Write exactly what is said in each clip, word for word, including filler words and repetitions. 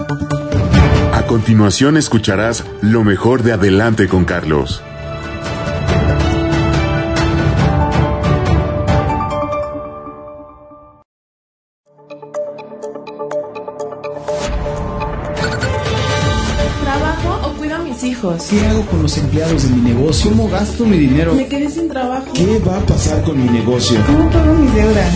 A continuación escucharás lo mejor de Adelante con Carlos. ¿Trabajo o cuido a mis hijos? ¿Qué hago con los empleados de mi negocio? ¿Cómo gasto mi dinero? Me quedé sin trabajo. ¿Qué va a pasar con mi negocio? ¿Cómo pago mis deudas?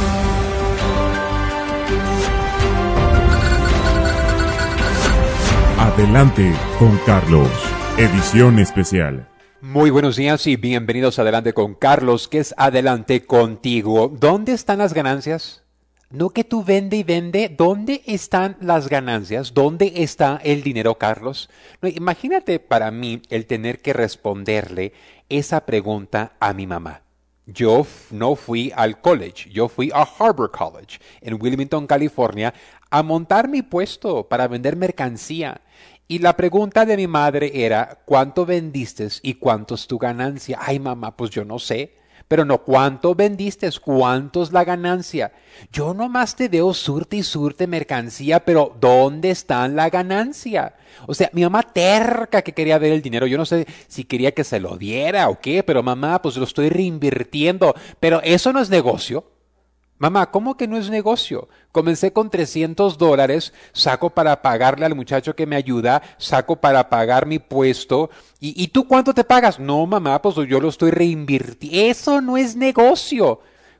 Adelante con Carlos, edición especial. Muy buenos días y bienvenidos a Adelante con Carlos, que es Adelante contigo. ¿Dónde están las ganancias? No que tú vende y vende. ¿Dónde están las ganancias? ¿Dónde está el dinero, Carlos? No, imagínate para mí el tener que responderle esa pregunta a mi mamá. Yo f- no fui al college, yo fui a Harbor College en Wilmington, California, a montar mi puesto para vender mercancía. Y la pregunta de mi madre era, ¿cuánto vendiste y cuánto es tu ganancia? Ay, mamá, pues yo no sé. Pero no, ¿cuánto vendiste? ¿Cuánto es la ganancia? Yo nomás te veo surte y surte mercancía, pero ¿dónde está la ganancia? O sea, mi mamá terca que quería ver el dinero. Yo no sé si quería que se lo diera o qué, pero mamá, pues lo estoy reinvirtiendo. Pero eso no es negocio. Mamá, ¿cómo que no es negocio? Comencé con trescientos dólares, saco para pagarle al muchacho que me ayuda, saco para pagar mi puesto. ¿Y, y tú cuánto te pagas? No, mamá, pues yo lo estoy reinvirtiendo. Eso no es negocio.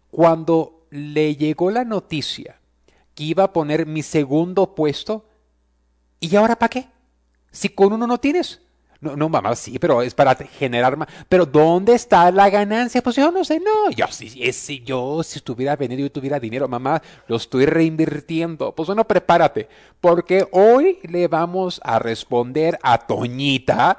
Cuando le llegó la noticia que iba a poner mi segundo puesto, ¿y ahora para qué? Si con uno no tienes. No, no, mamá, sí, pero es para generar más. Pero ¿dónde está la ganancia? Pues yo no sé, no. Yo si, si yo si estuviera venido y tuviera dinero, mamá, lo estoy reinvirtiendo. Pues bueno, prepárate, porque hoy le vamos a responder a Toñita.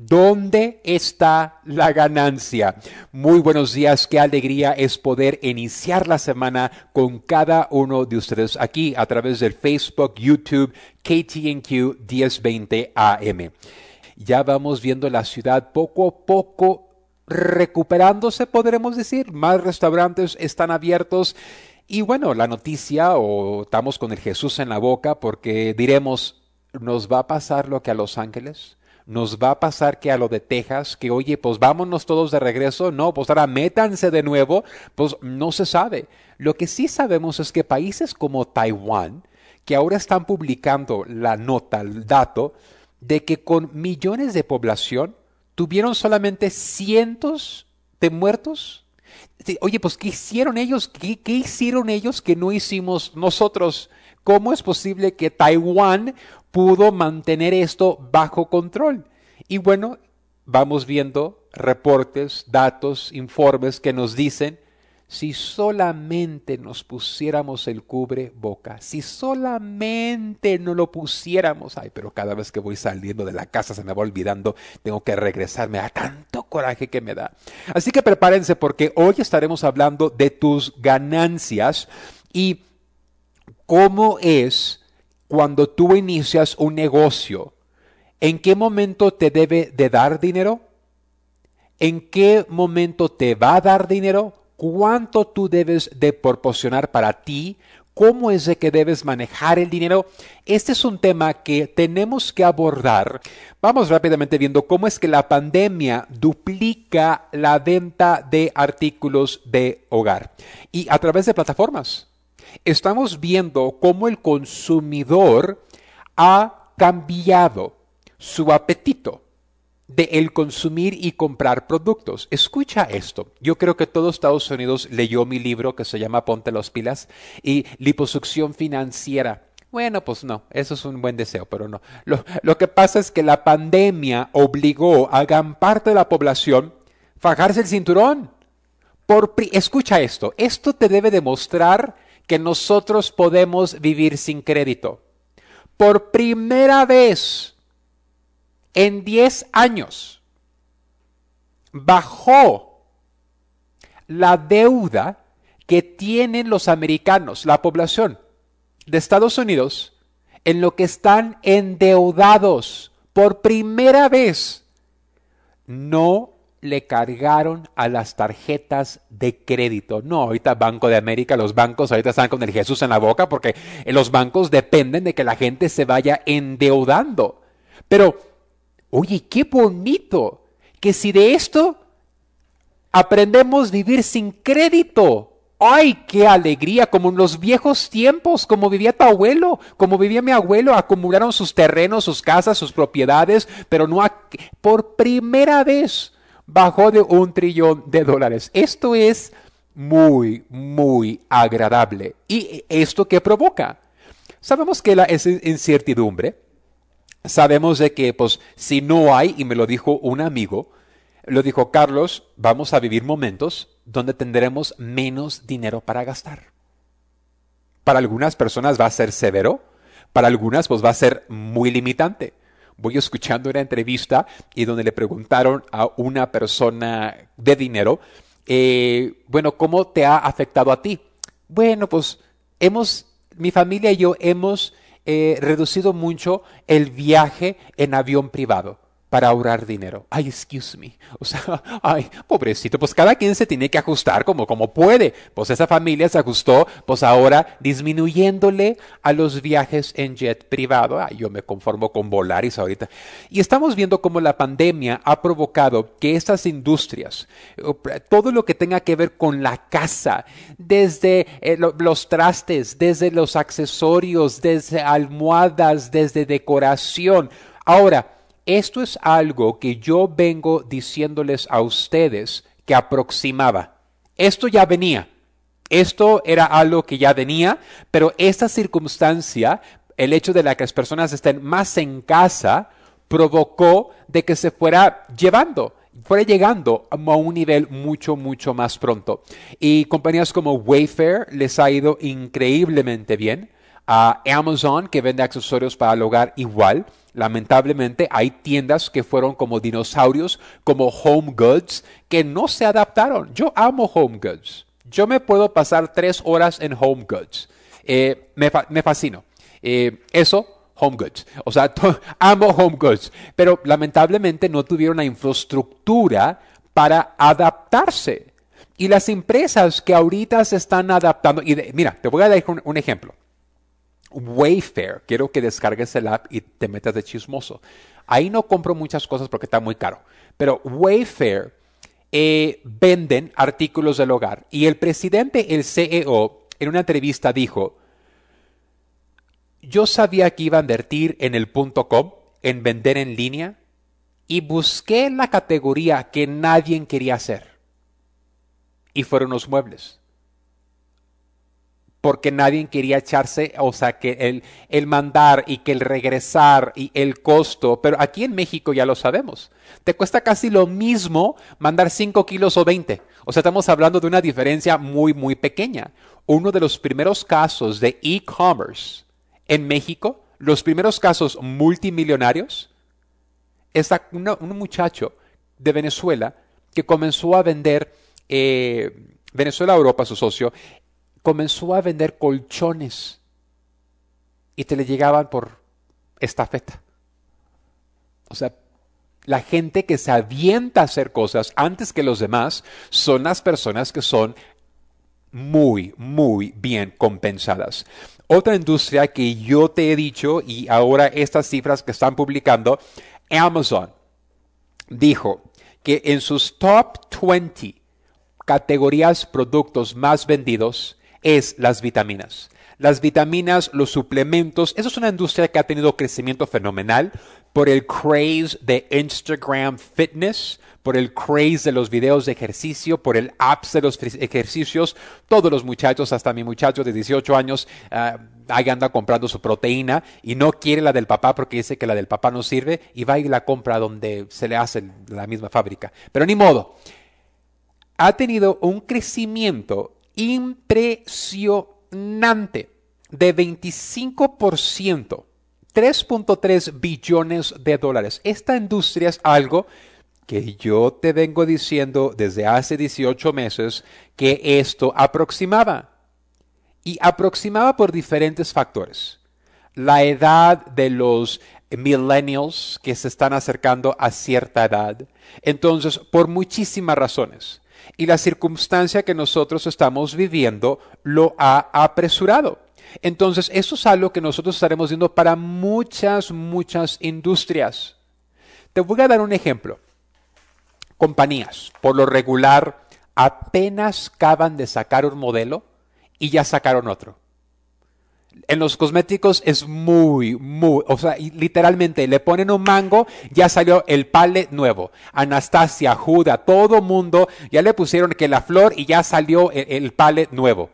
¿Dónde está la ganancia? Muy buenos días, qué alegría es poder iniciar la semana con cada uno de ustedes aquí a través del Facebook, YouTube, K T N Q diez veinte A M. Ya vamos viendo la ciudad poco a poco recuperándose, podremos decir. Más restaurantes están abiertos. Y bueno, la noticia, o estamos con el Jesús en la boca, porque diremos, ¿nos va a pasar lo que a Los Ángeles? ¿Nos va a pasar que a lo de Texas? Que oye, pues vámonos todos de regreso. No, pues ahora métanse de nuevo. Pues no se sabe. Lo que sí sabemos es que países como Taiwán, que ahora están publicando la nota, el dato, de que con millones de población tuvieron solamente cientos de muertos. Oye, pues ¿qué hicieron ellos? ¿Qué, qué hicieron ellos que no hicimos nosotros? ¿Cómo es posible que Taiwán pudo mantener esto bajo control? Y bueno, vamos viendo reportes, datos, informes que nos dicen, si solamente nos pusiéramos el cubreboca, si solamente no lo pusiéramos, ay, pero cada vez que voy saliendo de la casa se me va olvidando, tengo que regresarme a tanto coraje que me da. Así que prepárense porque hoy estaremos hablando de tus ganancias y cómo es cuando tú inicias un negocio. ¿En qué momento te debe de dar dinero? ¿En qué momento te va a dar dinero? ¿Cuánto tú debes de proporcionar para ti? ¿Cómo es de que debes manejar el dinero? Este es un tema que tenemos que abordar. Vamos rápidamente viendo cómo es que la pandemia duplica la venta de artículos de hogar. Y a través de plataformas. Estamos viendo cómo el consumidor ha cambiado su apetito de el consumir y comprar productos. Escucha esto. Yo creo que todo Estados Unidos leyó mi libro que se llama Ponte las pilas y liposucción financiera. Bueno, pues no, eso es un buen deseo, pero no. Lo, lo que pasa es que la pandemia obligó a gran parte de la población a fajarse el cinturón. Por, escucha esto. Esto te debe demostrar que nosotros podemos vivir sin crédito. Por primera vez en diez años bajó la deuda que tienen los americanos, la población de Estados Unidos, en lo que están endeudados por primera vez. No le cargaron a las tarjetas de crédito. No, ahorita Banco de América, los bancos ahorita están con el Jesús en la boca porque los bancos dependen de que la gente se vaya endeudando. Pero, oye, qué bonito que si de esto aprendemos a vivir sin crédito. ¡Ay, qué alegría! Como en los viejos tiempos, como vivía tu abuelo, como vivía mi abuelo, acumularon sus terrenos, sus casas, sus propiedades, pero no ha, por primera vez bajó de un trillón de dólares. Esto es muy, muy agradable. ¿Y esto qué provoca? Sabemos que la es incertidumbre, sabemos de que pues si no hay, y me lo dijo un amigo, lo dijo Carlos, vamos a vivir momentos donde tendremos menos dinero para gastar. Para algunas personas va a ser severo, para algunas pues va a ser muy limitante. Voy escuchando una entrevista y donde le preguntaron a una persona de dinero, eh, bueno, ¿cómo te ha afectado a ti? Bueno, pues hemos, mi familia y yo hemos eh, reducido mucho el viaje en avión privado para ahorrar dinero. Ay, excuse me. O sea, ay, pobrecito. Pues cada quien se tiene que ajustar como, como puede. Pues esa familia se ajustó, pues ahora disminuyéndole a los viajes en jet privado. Ay, yo me conformo con Volaris ahorita. Y estamos viendo cómo la pandemia ha provocado que estas industrias, todo lo que tenga que ver con la casa, desde eh, lo, los trastes, desde los accesorios, desde almohadas, desde decoración. Ahora, esto es algo que yo vengo diciéndoles a ustedes que aproximaba. Esto ya venía. Esto era algo que ya venía, pero esta circunstancia, el hecho de la que las personas estén más en casa, provocó de que se fuera llevando, fuera llegando a un nivel mucho, mucho más pronto. Y compañías como Wayfair les ha ido increíblemente bien. A Amazon, que vende accesorios para el hogar, igual. Lamentablemente hay tiendas que fueron como dinosaurios, como Home Goods, que no se adaptaron. Yo amo Home Goods. Yo me puedo pasar tres horas en Home Goods. Eh, me, fa me fascino. Eh, eso, Home Goods. O sea, amo Home Goods. Pero lamentablemente no tuvieron la infraestructura para adaptarse. Y las empresas que ahorita se están adaptando, y de, mira, te voy a dar un, un ejemplo. Wayfair, quiero que descargues el app y te metas de chismoso. Ahí no compro muchas cosas porque está muy caro, pero Wayfair eh, venden artículos del hogar y el presidente, el C E O, en una entrevista dijo, yo sabía que iba a invertir en el punto com, en vender en línea y busqué la categoría que nadie quería hacer y fueron los muebles. Porque nadie quería echarse, o sea, que el, el mandar y que el regresar y el costo, pero aquí en México ya lo sabemos, te cuesta casi lo mismo mandar cinco kilos o veinte, o sea, estamos hablando de una diferencia muy, muy pequeña. Uno de los primeros casos de e-commerce en México, los primeros casos multimillonarios, es una, un muchacho de Venezuela que comenzó a vender, eh, Venezuela Europa, su socio, comenzó a vender colchones y te le llegaban por estafeta. O sea, la gente que se avienta a hacer cosas antes que los demás son las personas que son muy, muy bien compensadas. Otra industria que yo te he dicho y ahora estas cifras que están publicando, Amazon dijo que en sus top veinte categorías productos más vendidos es las vitaminas. Las vitaminas, los suplementos, eso es una industria que ha tenido crecimiento fenomenal por el craze de Instagram Fitness, por el craze de los videos de ejercicio, por el apps de los ejercicios. Todos los muchachos, hasta mi muchacho de dieciocho años, uh, ahí anda comprando su proteína y no quiere la del papá porque dice que la del papá no sirve y va y la compra donde se le hace la misma fábrica. Pero ni modo. Ha tenido un crecimiento impresionante de veinticinco por ciento, tres punto tres billones de dólares. Esta industria es algo que yo te vengo diciendo desde hace dieciocho meses que esto aproximaba. Y aproximaba por diferentes factores. La edad de los millennials que se están acercando a cierta edad. Entonces, por muchísimas razones. Y la circunstancia que nosotros estamos viviendo lo ha apresurado. Entonces, eso es algo que nosotros estaremos viendo para muchas, muchas industrias. Te voy a dar un ejemplo. Compañías, por lo regular, apenas acaban de sacar un modelo y ya sacaron otro. En los cosméticos es muy, muy, o sea, literalmente le ponen un mango, ya salió el palette nuevo. Anastasia, Huda, todo mundo, ya le pusieron que la flor y ya salió el, el palette nuevo.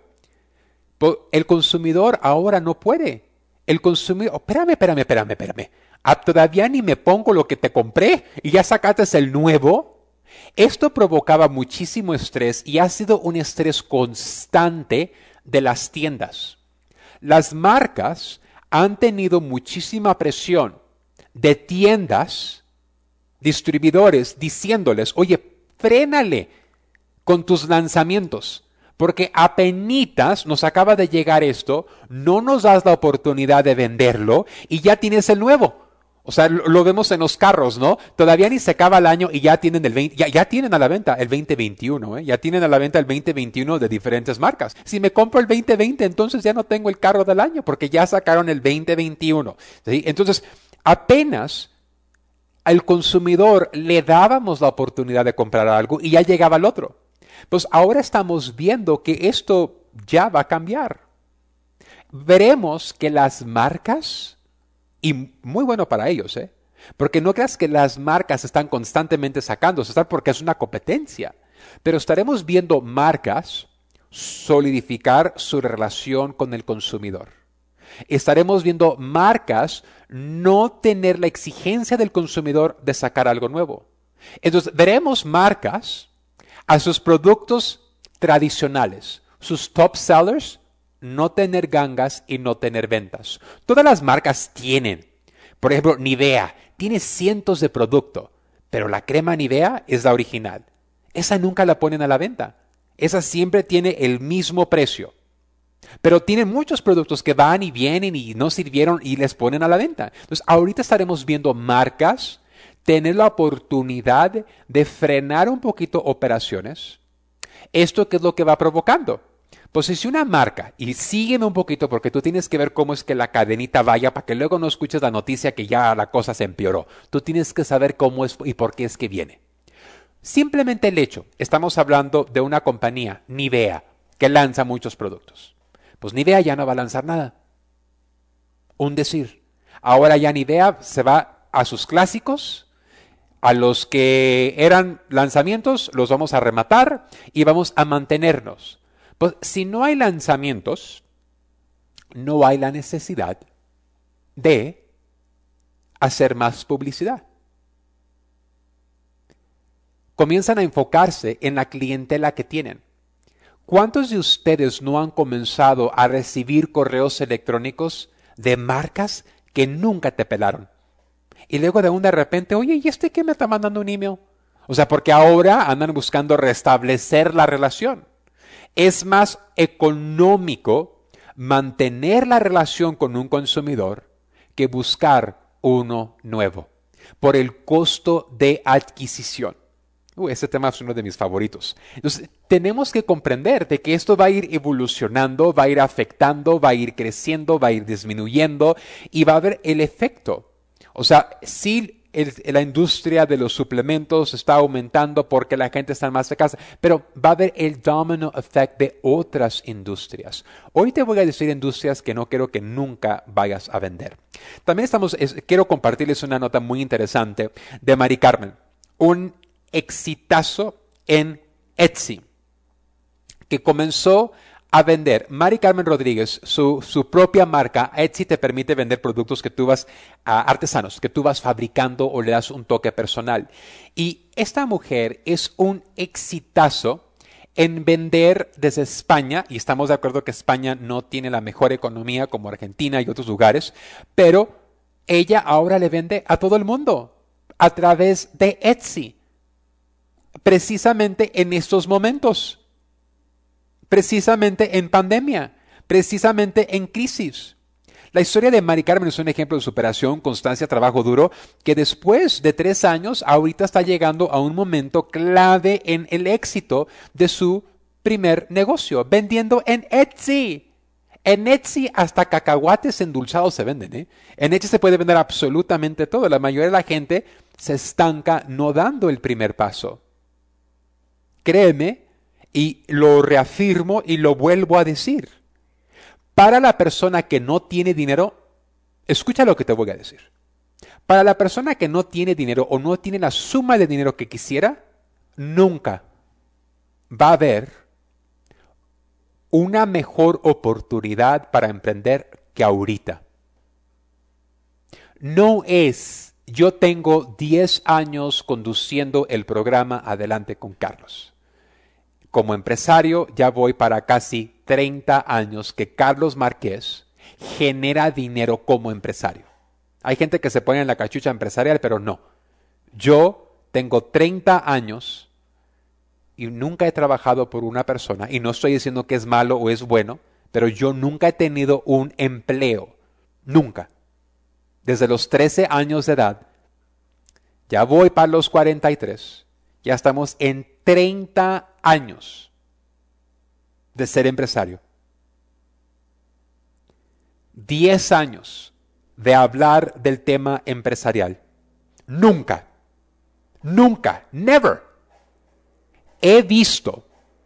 El consumidor ahora no puede. El consumidor, oh, espérame, espérame, espérame, espérame. Ah, todavía ni me pongo lo que te compré y ya sacaste el nuevo. Esto provocaba muchísimo estrés y ha sido un estrés constante de las tiendas. Las marcas han tenido muchísima presión de tiendas, distribuidores, diciéndoles, oye, frénale con tus lanzamientos, porque apenitas nos acaba de llegar esto, no nos das la oportunidad de venderlo y ya tienes el nuevo. O sea, lo, lo vemos en los carros, ¿no? Todavía ni se acaba el año y ya tienen el veinte, ya, ya tienen a la venta el veinte veintiuno, ¿eh? Ya tienen a la venta el veinte veintiuno de diferentes marcas. Si me compro el veinte veinte, entonces ya no tengo el carro del año porque ya sacaron el veinte veintiuno. ¿Sí? Entonces, apenas al consumidor le dábamos la oportunidad de comprar algo y ya llegaba el otro. Pues ahora estamos viendo que esto ya va a cambiar. Veremos que las marcas, y muy bueno para ellos, ¿eh? Porque no creas que las marcas están constantemente sacándose, están porque es una competencia. Pero estaremos viendo marcas solidificar su relación con el consumidor. Estaremos viendo marcas no tener la exigencia del consumidor de sacar algo nuevo. Entonces, veremos marcas a sus productos tradicionales, sus top sellers, no tener gangas y no tener ventas. Todas las marcas tienen. Por ejemplo, Nivea tiene cientos de productos, pero la crema Nivea es la original. Esa nunca la ponen a la venta. Esa siempre tiene el mismo precio. Pero tienen muchos productos que van y vienen y no sirvieron y les ponen a la venta. Entonces, ahorita estaremos viendo marcas tener la oportunidad de frenar un poquito operaciones. ¿Esto qué es lo que va provocando? Pues si una marca, y sígueme un poquito porque tú tienes que ver cómo es que la cadenita vaya para que luego no escuches la noticia que ya la cosa se empeoró. Tú tienes que saber cómo es y por qué es que viene. Simplemente el hecho, estamos hablando de una compañía, Nivea, que lanza muchos productos. Pues Nivea ya no va a lanzar nada. Un decir. Ahora ya Nivea se va a sus clásicos, a los que eran lanzamientos, los vamos a rematar y vamos a mantenernos. Pues si no hay lanzamientos, no hay la necesidad de hacer más publicidad. Comienzan a enfocarse en la clientela que tienen. ¿Cuántos de ustedes no han comenzado a recibir correos electrónicos de marcas que nunca te pelaron? Y luego de un de repente, oye, ¿y este qué me está mandando un email? O sea, porque ahora andan buscando restablecer la relación. Es más económico mantener la relación con un consumidor que buscar uno nuevo por el costo de adquisición. Uh, ese tema es uno de mis favoritos. Entonces, tenemos que comprender de que esto va a ir evolucionando, va a ir afectando, va a ir creciendo, va a ir disminuyendo y va a haber el efecto. O sea, sí, el, la industria de los suplementos está aumentando porque la gente está más de casa, pero va a haber el domino effect de otras industrias. Hoy te voy a decir industrias que no quiero que nunca vayas a vender. También estamos, es, quiero compartirles una nota muy interesante de Mari Carmen, un exitazo en Etsy, que comenzó a vender. Mari Carmen Rodríguez, su, su propia marca, Etsy te permite vender productos que tú vas, uh, artesanos, que tú vas fabricando o le das un toque personal. Y esta mujer es un exitazo en vender desde España, y estamos de acuerdo que España no tiene la mejor economía como Argentina y otros lugares, pero ella ahora le vende a todo el mundo a través de Etsy, precisamente en estos momentos. Precisamente en pandemia, precisamente en crisis. La historia de Mari Carmen es un ejemplo de superación, constancia, trabajo duro, que después de tres años, ahorita está llegando a un momento clave en el éxito de su primer negocio, vendiendo en Etsy. En Etsy hasta cacahuates endulzados se venden, ¿eh? En Etsy se puede vender absolutamente todo. La mayoría de la gente se estanca no dando el primer paso. Créeme, y lo reafirmo y lo vuelvo a decir. Para la persona que no tiene dinero, escucha lo que te voy a decir. Para la persona que no tiene dinero o no tiene la suma de dinero que quisiera, nunca va a haber una mejor oportunidad para emprender que ahorita. No es, yo tengo diez años conduciendo el programa Adelante con Carlos. Como empresario ya voy para casi treinta años que Carlos Márquez genera dinero como empresario. Hay gente que se pone en la cachucha empresarial, pero no. Yo tengo treinta años y nunca he trabajado por una persona, y no estoy diciendo que es malo o es bueno, pero yo nunca he tenido un empleo. Nunca. Desde los trece años de edad, ya voy para los cuarenta y tres, ya estamos en treinta años de ser empresario. diez años de hablar del tema empresarial. Nunca, nunca, never he visto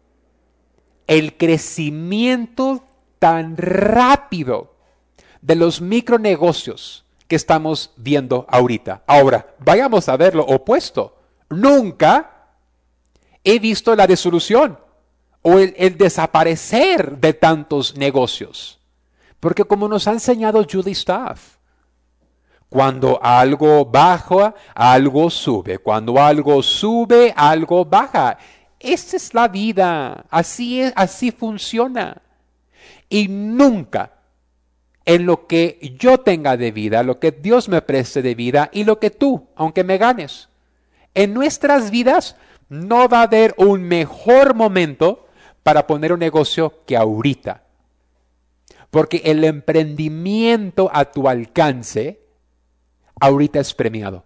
el crecimiento tan rápido de los micronegocios que estamos viendo ahorita. Ahora, vayamos a ver lo opuesto. Nunca he visto la disolución o el, el desaparecer de tantos negocios. Porque como nos ha enseñado Julie Staff, cuando algo baja, algo sube. Cuando algo sube, algo baja. Esa es la vida. Así es, así funciona. Y nunca en lo que yo tenga de vida, lo que Dios me preste de vida y lo que tú, aunque me ganes, en nuestras vidas no va a haber un mejor momento para poner un negocio que ahorita. Porque el emprendimiento a tu alcance ahorita es premiado.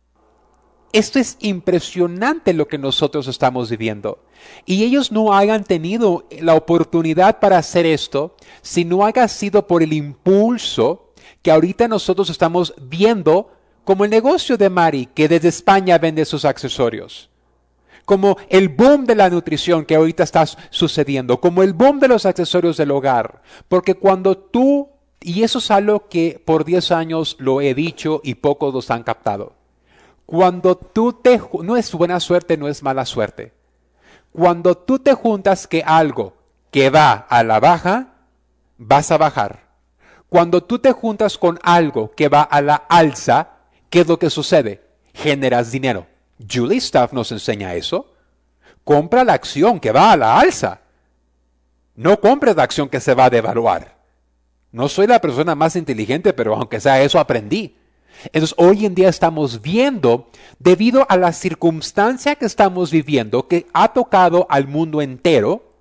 Esto es impresionante lo que nosotros estamos viviendo. Y ellos no hayan tenido la oportunidad para hacer esto si no haya sido por el impulso que ahorita nosotros estamos viendo, como el negocio de Mari, que desde España vende sus accesorios. Como el boom de la nutrición que ahorita está sucediendo, como el boom de los accesorios del hogar. Porque cuando tú, y eso es algo que por diez años lo he dicho y pocos los han captado. Cuando tú te, no es buena suerte, no es mala suerte. Cuando tú te juntas que algo que va a la baja, vas a bajar. Cuando tú te juntas con algo que va a la alza, ¿qué es lo que sucede? Generas dinero. Julie Staff nos enseña eso. Compra la acción que va a la alza. No compres la acción que se va a devaluar. No soy la persona más inteligente, pero aunque sea eso aprendí. Entonces hoy en día estamos viendo, debido a la circunstancia que estamos viviendo, que ha tocado al mundo entero,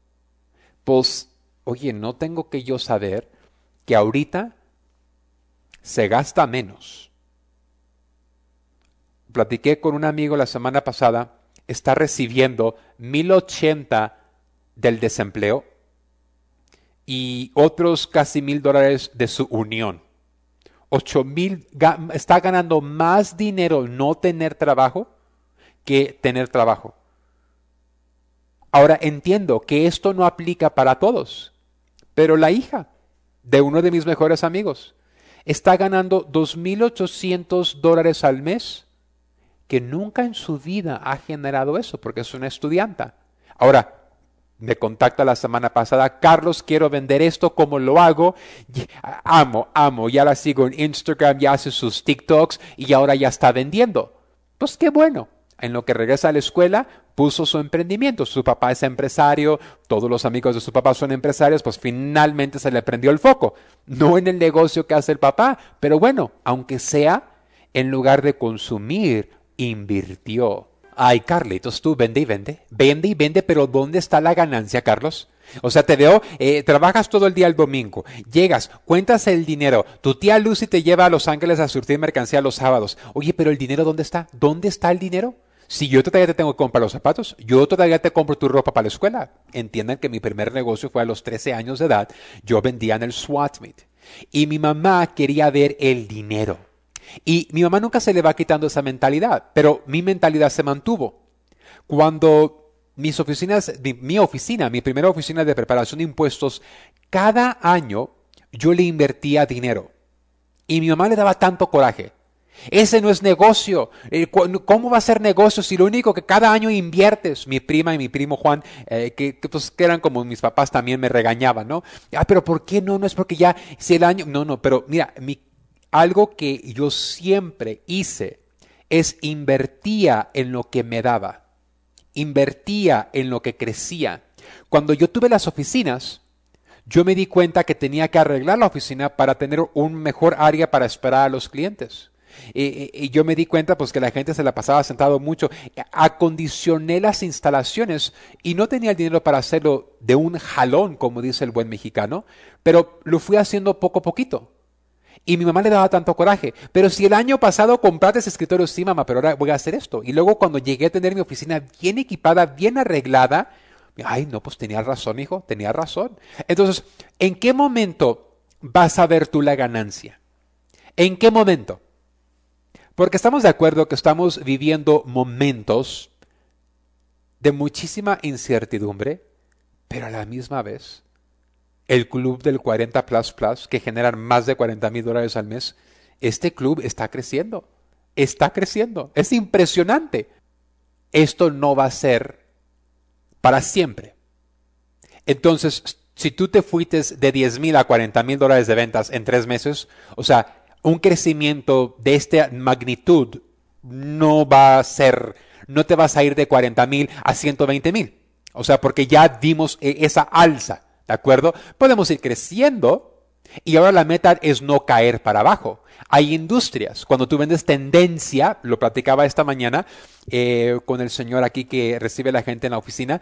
pues, oye, no tengo que yo saber que ahorita se gasta menos. Platiqué con un amigo la semana pasada, está recibiendo mil ochenta del desempleo y otros casi mil dólares de su unión. Ocho mil, está ganando más dinero no tener trabajo que tener trabajo. Ahora entiendo que esto no aplica para todos, pero la hija de uno de mis mejores amigos está ganando dos mil ochocientos dólares al mes, que nunca en su vida ha generado eso porque es una estudianta. Ahora, me contacta la semana pasada, Carlos, quiero vender esto, ¿cómo lo hago? Amo, amo, ya la sigo en Instagram, ya hace sus TikToks y ahora ya está vendiendo. Pues qué bueno. En lo que regresa a la escuela, puso su emprendimiento. Su papá es empresario, todos los amigos de su papá son empresarios, pues finalmente se le prendió el foco. No en el negocio que hace el papá, pero bueno, aunque sea, en lugar de consumir, invirtió. Ay, Carlitos, tú vende y vende, vende y vende, pero ¿dónde está la ganancia, Carlos? O sea, te veo, eh, trabajas todo el día el domingo, llegas, cuentas el dinero, tu tía Lucy te lleva a Los Ángeles a surtir mercancía los sábados. Oye, pero ¿el dinero dónde está? ¿Dónde está el dinero? Si yo todavía te tengo que comprar los zapatos, yo todavía te compro tu ropa para la escuela. Entiendan que mi primer negocio fue a los trece años de edad, yo vendía en el SWAT meet. Y mi mamá quería ver el dinero. Y mi mamá nunca se le va quitando esa mentalidad, pero mi mentalidad se mantuvo. Cuando mis oficinas, mi, mi oficina, mi primera oficina de preparación de impuestos, cada año yo le invertía dinero. Y mi mamá le daba tanto coraje. Ese no es negocio. ¿Cómo va a ser negocio si lo único que cada año inviertes? Mi prima y mi primo Juan, eh, que, que, pues, que eran como mis papás, también me regañaban, ¿no? Ah, pero ¿por qué no? No es porque ya, si el año... No, no, pero mira, mi, algo que yo siempre hice es invertía en lo que me daba. Invertía en lo que crecía. Cuando yo tuve las oficinas, yo me di cuenta que tenía que arreglar la oficina para tener un mejor área para esperar a los clientes. Y, y yo me di cuenta pues que la gente se la pasaba sentado mucho. Acondicioné las instalaciones y no tenía el dinero para hacerlo de un jalón, como dice el buen mexicano, pero lo fui haciendo poco a poquito. Y mi mamá le daba tanto coraje. Pero si el año pasado compraste ese escritorio, sí, mamá, pero ahora voy a hacer esto. Y luego cuando llegué a tener mi oficina bien equipada, bien arreglada, ay, no, pues tenía razón, hijo, tenía razón. Entonces, ¿en qué momento vas a ver tú la ganancia? ¿En qué momento? Porque estamos de acuerdo que estamos viviendo momentos de muchísima incertidumbre, pero a la misma vez, el club del cuarenta plus plus, que generan más de cuarenta mil dólares al mes, este club está creciendo, está creciendo, es impresionante. Esto no va a ser para siempre. Entonces, si tú te fuiste de diez mil a cuarenta mil dólares de ventas en tres meses, o sea, un crecimiento de esta magnitud no va a ser, no te vas a ir de cuarenta mil a ciento veinte mil. O sea, porque ya dimos esa alza, ¿de acuerdo? Podemos ir creciendo y ahora la meta es no caer para abajo. Hay industrias, cuando tú vendes tendencia, lo platicaba esta mañana eh, con el señor aquí que recibe a la gente en la oficina,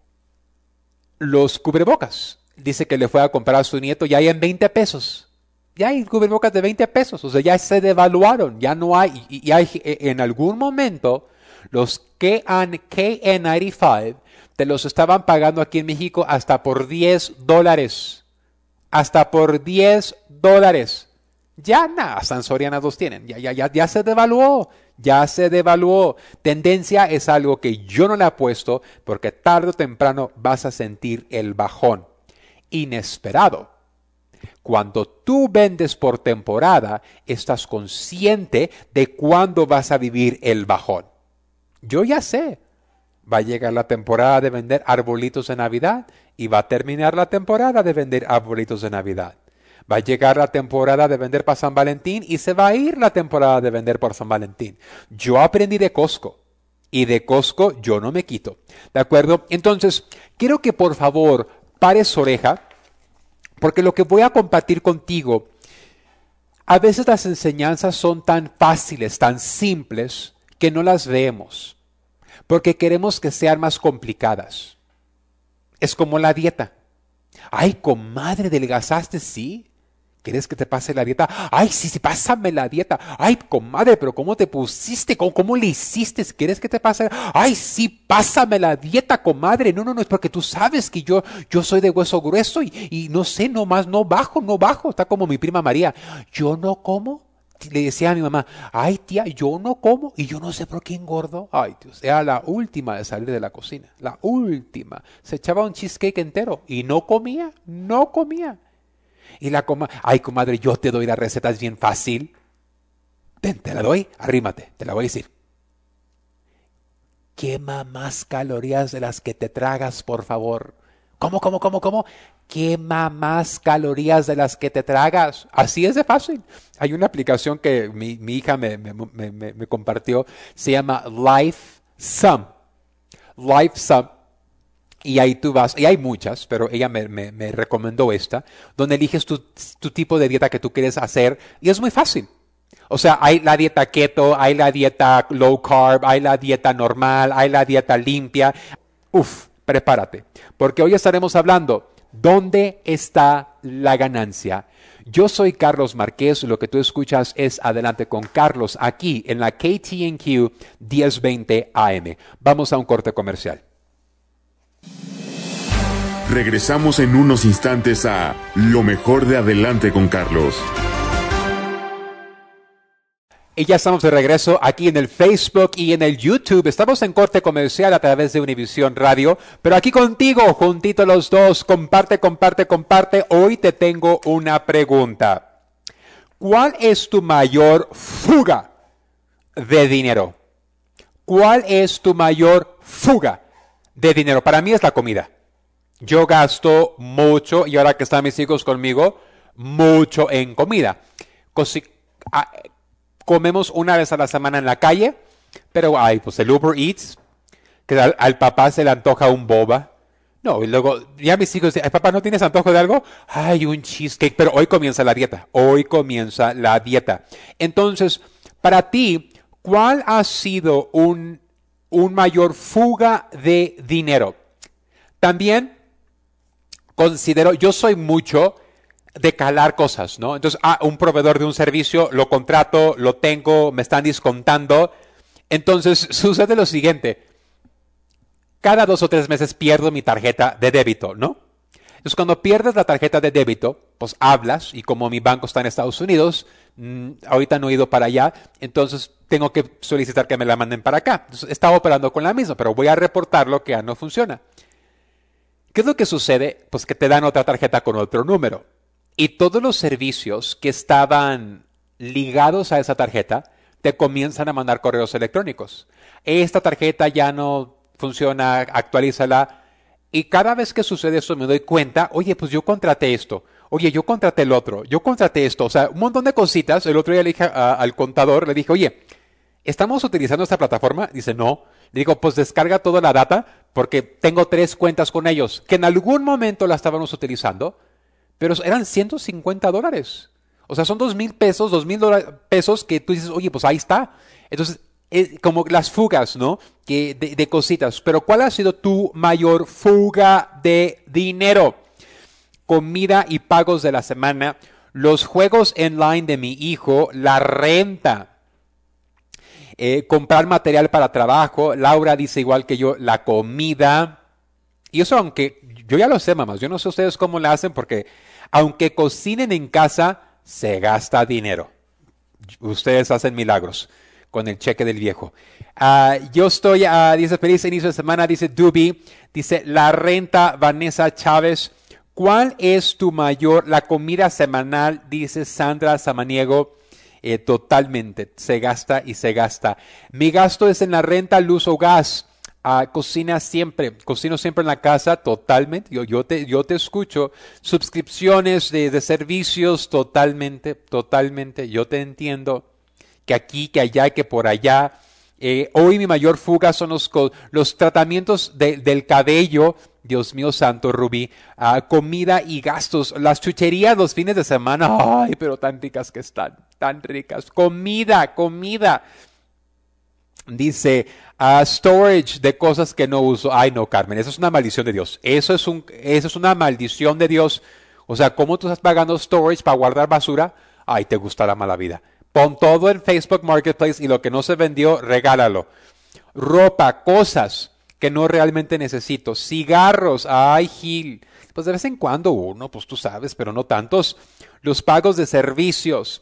los cubrebocas. Dice que le fue a comprar a su nieto y hay en veinte pesos. Ya hay cubrebocas de veinte pesos, o sea, ya se devaluaron, ya no hay, y, y hay en algún momento los K N noventa y cinco te los estaban pagando aquí en México hasta por diez dólares, hasta por diez dólares. Ya nada, hasta en Soriana los tienen, ya, ya, ya, ya se devaluó, ya se devaluó. Tendencia es algo que yo no le apuesto porque tarde o temprano vas a sentir el bajón inesperado. Cuando tú vendes por temporada, estás consciente de cuándo vas a vivir el bajón. Yo ya sé, va a llegar la temporada de vender arbolitos de Navidad y va a terminar la temporada de vender arbolitos de Navidad. Va a llegar la temporada de vender para San Valentín y se va a ir la temporada de vender por San Valentín. Yo aprendí de Costco y de Costco yo no me quito. ¿De acuerdo? Entonces, quiero que por favor pares oreja. Porque lo que voy a compartir contigo, a veces las enseñanzas son tan fáciles, tan simples, que no las vemos. Porque queremos que sean más complicadas. Es como la dieta. Ay, comadre, ¿adelgazaste? Sí. ¿Quieres que te pase la dieta? Ay, sí, sí, pásame la dieta. Ay, comadre, pero ¿cómo te pusiste? ¿Cómo, cómo le hiciste? ¿Quieres que te pase? Ay, sí, pásame la dieta, comadre. No, no, no, es porque tú sabes que yo, yo soy de hueso grueso y, y no sé, nomás no bajo, no bajo. Está como mi prima María. Yo no como. Le decía a mi mamá, ay, tía, yo no como y yo no sé por qué engordo. Ay, Dios, era la última de salir de la cocina. La última. Se echaba un cheesecake entero y no comía, no comía. Y la coma, ay, comadre, yo te doy la receta, es bien fácil. Ven, te la doy, arrímate, te la voy a decir. Quema más calorías de las que te tragas, por favor. ¿Cómo, cómo, cómo, cómo? Quema más calorías de las que te tragas. Así es de fácil. Hay una aplicación que mi, mi hija me, me, me, me, me compartió, se llama LifeSum. LifeSum. Y ahí tú vas, y hay muchas, pero ella me, me, me recomendó esta, donde eliges tu, tu tipo de dieta que tú quieres hacer, y es muy fácil. O sea, hay la dieta keto, hay la dieta low carb, hay la dieta normal, hay la dieta limpia. Uf, prepárate, porque hoy estaremos hablando, ¿dónde está la ganancia? Yo soy Carlos Márquez, lo que tú escuchas es Adelante con Carlos, aquí en la K T N Q diez veinte A M. Vamos a un corte comercial. Regresamos en unos instantes a Lo mejor de Adelante con Carlos. Y ya estamos de regreso aquí en el Facebook y en el YouTube. Estamos en corte comercial a través de Univisión Radio, pero aquí contigo, juntito los dos. Comparte, comparte, comparte. Hoy te tengo una pregunta. ¿Cuál es tu mayor fuga de dinero? ¿Cuál es tu mayor fuga de dinero? Para mí es la comida. Yo gasto mucho, y ahora que están mis hijos conmigo, mucho en comida. Cosi- ah, Comemos una vez a la semana en la calle, pero ay, pues el Uber Eats, que al, al papá se le antoja un boba. No, y luego ya mis hijos dicen, ay, papá, ¿no tienes antojo de algo? Ay, un cheesecake, pero hoy comienza la dieta, hoy comienza la dieta. Entonces, para ti, ¿cuál ha sido un, un mayor fuga de dinero? También considero, yo soy mucho de calar cosas, ¿no? Entonces, ah, un proveedor de un servicio, lo contrato, lo tengo, me están descontando. Entonces, sucede lo siguiente. Cada dos o tres meses pierdo mi tarjeta de débito, ¿no? Entonces, cuando pierdes la tarjeta de débito, pues hablas, y como mi banco está en Estados Unidos, mmm, ahorita no he ido para allá, entonces tengo que solicitar que me la manden para acá. Entonces, estaba operando con la misma, pero voy a reportarlo que ya no funciona. ¿Qué es lo que sucede? Pues que te dan otra tarjeta con otro número. Y todos los servicios que estaban ligados a esa tarjeta te comienzan a mandar correos electrónicos. Esta tarjeta ya no funciona, actualízala. Y cada vez que sucede eso me doy cuenta, oye, pues yo contraté esto. Oye, yo contraté el otro. Yo contraté esto. O sea, un montón de cositas. El otro día le dije a, al contador, le dije, oye, ¿estamos utilizando esta plataforma? Dice, no. Le digo, pues descarga toda la data porque tengo tres cuentas con ellos que en algún momento la estábamos utilizando. Pero eran ciento cincuenta dólares. O sea, son dos mil pesos, dos mil pesos que tú dices, oye, pues ahí está. Entonces, es como las fugas, ¿no? Que de, de cositas. Pero ¿cuál ha sido tu mayor fuga de dinero? Comida y pagos de la semana, los juegos online de mi hijo, la renta, eh, comprar material para trabajo. Laura dice igual que yo, la comida. Y eso aunque... Yo ya lo sé, mamás. Yo no sé ustedes cómo le hacen porque aunque cocinen en casa, se gasta dinero. Ustedes hacen milagros con el cheque del viejo. Uh, yo estoy, uh, dice feliz inicio de semana, dice Duby, dice la renta, Vanessa Chávez. ¿Cuál es tu mayor, la comida semanal? Dice Sandra Samaniego. Eh, totalmente, se gasta y se gasta. Mi gasto es en la renta, luz o gas. Uh, cocina siempre, cocino siempre en la casa, totalmente, yo, yo, te, yo te escucho, suscripciones de, de servicios, totalmente, totalmente, yo te entiendo, que aquí, que allá, que por allá. Eh, hoy mi mayor fuga son los, los tratamientos de, del cabello, Dios mío santo, Rubí, uh, comida y gastos, las chucherías los fines de semana, ay, pero tan ricas que están, tan ricas, comida, comida. Dice, uh, storage de cosas que no uso. Ay, no, Carmen, eso es una maldición de Dios. Eso es, un, eso es una maldición de Dios. O sea, ¿cómo tú estás pagando storage para guardar basura? Ay, te gusta la mala vida. Pon todo en Facebook Marketplace y lo que no se vendió, regálalo. Ropa, cosas que no realmente necesito. Cigarros, ay, Gil. Pues de vez en cuando uno, pues tú sabes, pero no tantos. Los pagos de servicios,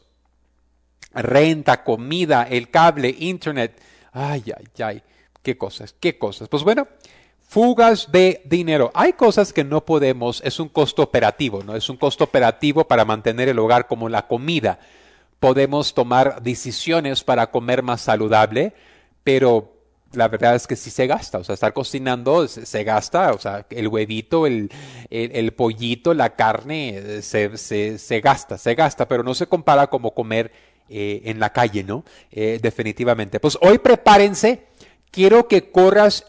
renta, comida, el cable, internet. Ay, ay, ay, qué cosas, qué cosas. Pues bueno, fugas de dinero. Hay cosas que no podemos, es un costo operativo, ¿no? Es un costo operativo para mantener el hogar, como la comida. Podemos tomar decisiones para comer más saludable, pero la verdad es que sí se gasta. O sea, estar cocinando se, se gasta. O sea, el huevito, el, el, el pollito, la carne, se, se, se gasta, se gasta, pero no se compara como comer Eh, en la calle, ¿no? Eh, definitivamente. Pues hoy prepárense, quiero que corras,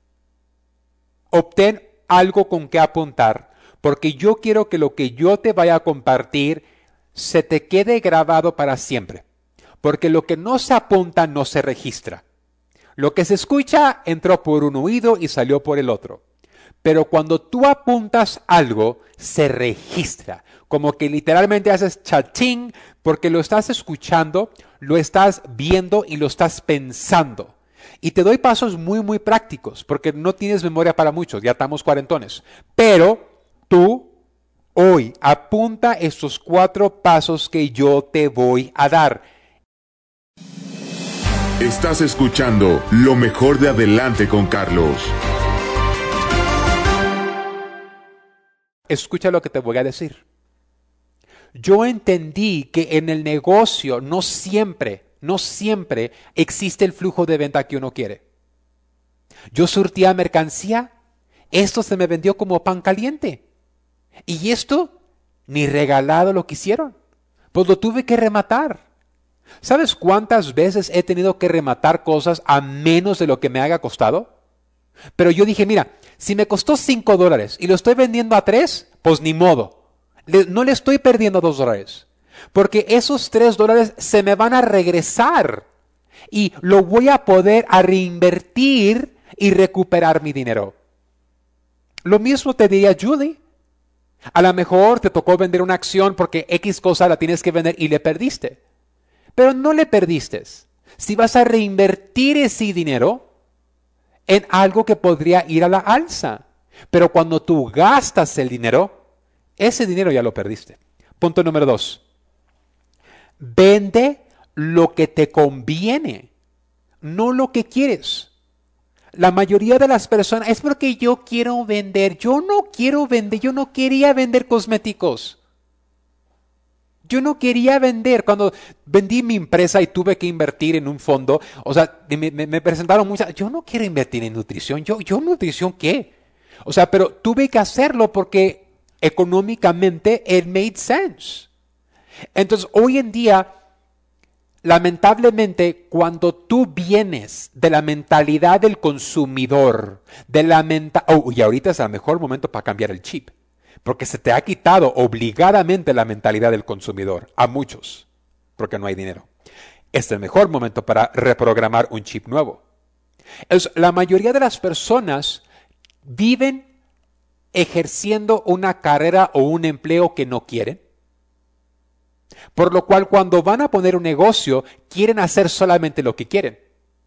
obtén algo con que apuntar, porque yo quiero que lo que yo te vaya a compartir se te quede grabado para siempre, porque lo que no se apunta no se registra. Lo que se escucha entró por un oído y salió por el otro, pero cuando tú apuntas algo, se registra. Como que literalmente haces chatín porque lo estás escuchando, lo estás viendo y lo estás pensando. Y te doy pasos muy, muy prácticos, porque no tienes memoria para muchos, ya estamos cuarentones. Pero tú, hoy, apunta estos cuatro pasos que yo te voy a dar. Estás escuchando lo mejor de Adelante con Carlos. Escucha lo que te voy a decir. Yo entendí que en el negocio no siempre, no siempre existe el flujo de venta que uno quiere. Yo surtía mercancía, esto se me vendió como pan caliente. Y esto, ni regalado lo quisieron, pues lo tuve que rematar. ¿Sabes cuántas veces he tenido que rematar cosas a menos de lo que me haya costado? Pero yo dije, mira, si me costó cinco dólares y lo estoy vendiendo a tres, pues ni modo. Le, no le estoy perdiendo dos dólares. Porque esos tres dólares se me van a regresar. Y lo voy a poder a reinvertir y recuperar mi dinero. Lo mismo te diría Julie. A lo mejor te tocó vender una acción porque X cosa la tienes que vender y le perdiste. Pero no le perdiste. Si vas a reinvertir ese dinero en algo que podría ir a la alza. Pero cuando tú gastas el dinero, ese dinero ya lo perdiste. Punto número dos. Vende lo que te conviene, no lo que quieres. La mayoría de las personas, es porque yo quiero vender. Yo no quiero vender, yo no quería vender cosméticos. Yo no quería vender. Cuando vendí mi empresa y tuve que invertir en un fondo, o sea, me, me, me presentaron muchas, yo no quiero invertir en nutrición. Yo, yo nutrición, ¿qué? O sea, pero tuve que hacerlo porque económicamente it made sense. Entonces, hoy en día, lamentablemente, cuando tú vienes de la mentalidad del consumidor, de la menta- oh, y ahorita es el mejor momento para cambiar el chip. Porque se te ha quitado obligadamente la mentalidad del consumidor, a muchos, porque no hay dinero. Es el mejor momento para reprogramar un chip nuevo. Es, la mayoría de las personas viven ejerciendo una carrera o un empleo que no quieren. Por lo cual, cuando van a poner un negocio, quieren hacer solamente lo que quieren.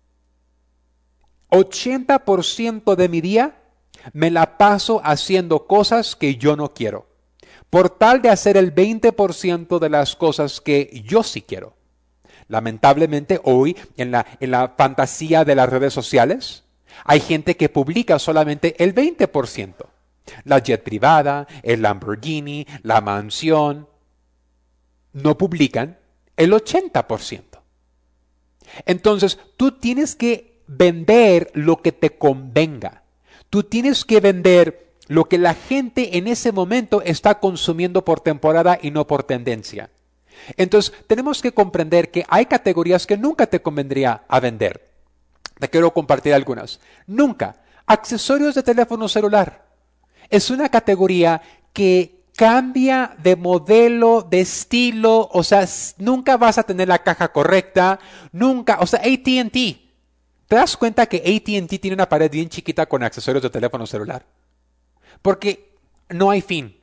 ochenta por ciento de mi día me la paso haciendo cosas que yo no quiero, por tal de hacer el veinte por ciento de las cosas que yo sí quiero. Lamentablemente hoy, en la, en la fantasía de las redes sociales, hay gente que publica solamente el veinte por ciento. La jet privada, el Lamborghini, la mansión. No publican el ochenta por ciento. Entonces, tú tienes que vender lo que te convenga. Tú tienes que vender lo que la gente en ese momento está consumiendo por temporada y no por tendencia. Entonces, tenemos que comprender que hay categorías que nunca te convendría a vender. Te quiero compartir algunas. Nunca. Accesorios de teléfono celular. Es una categoría que cambia de modelo, de estilo, o sea, nunca vas a tener la caja correcta, nunca, o sea, A T and T. ¿Te das cuenta que A T and T tiene una pared bien chiquita con accesorios de teléfono celular? Porque no hay fin.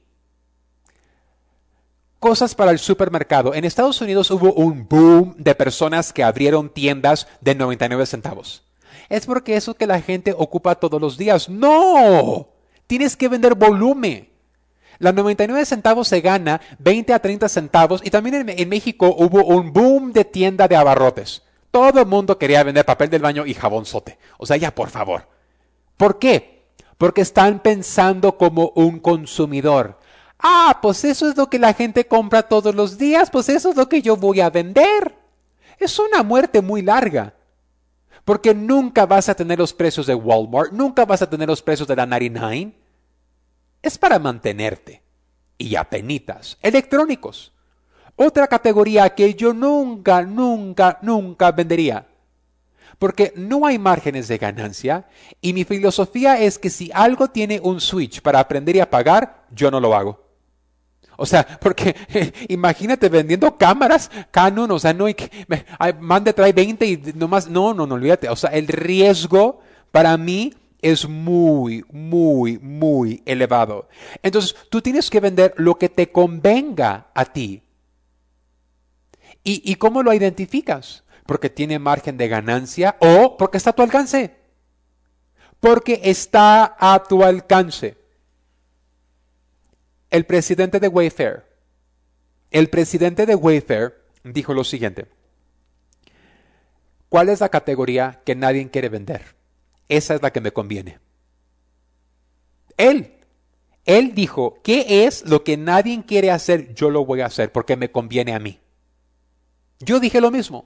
Cosas para el supermercado. En Estados Unidos hubo un boom de personas que abrieron tiendas de noventa y nueve centavos. Es porque eso que la gente ocupa todos los días. ¡No! Tienes que vender volumen. La noventa y nueve centavos se gana veinte a treinta centavos. Y también en, en México hubo un boom de tienda de abarrotes. Todo el mundo quería vender papel del baño y jabonzote. O sea, ya por favor. ¿Por qué? Porque están pensando como un consumidor. Ah, pues eso es lo que la gente compra todos los días. Pues eso es lo que yo voy a vender. Es una muerte muy larga. Porque nunca vas a tener los precios de Walmart. Nunca vas a tener los precios de la noventa y nueve. Es para mantenerte. Y apenitas. Electrónicos. Otra categoría que yo nunca, nunca, nunca vendería. Porque no hay márgenes de ganancia y mi filosofía es que si algo tiene un switch para aprender y apagar, yo no lo hago. O sea, porque eh, imagínate vendiendo cámaras Canon, o sea, no hay que, mande trae veinte y nomás, no, no, no, olvídate. O sea, el riesgo para mí es muy, muy, muy elevado. Entonces, tú tienes que vender lo que te convenga a ti. ¿Y, y cómo lo identificas? Porque tiene margen de ganancia o porque está a tu alcance. Porque está a tu alcance. El presidente de Wayfair, el presidente de Wayfair dijo lo siguiente: ¿cuál es la categoría que nadie quiere vender? Esa es la que me conviene. Él, él dijo, ¿qué es lo que nadie quiere hacer? Yo lo voy a hacer porque me conviene a mí. Yo dije lo mismo.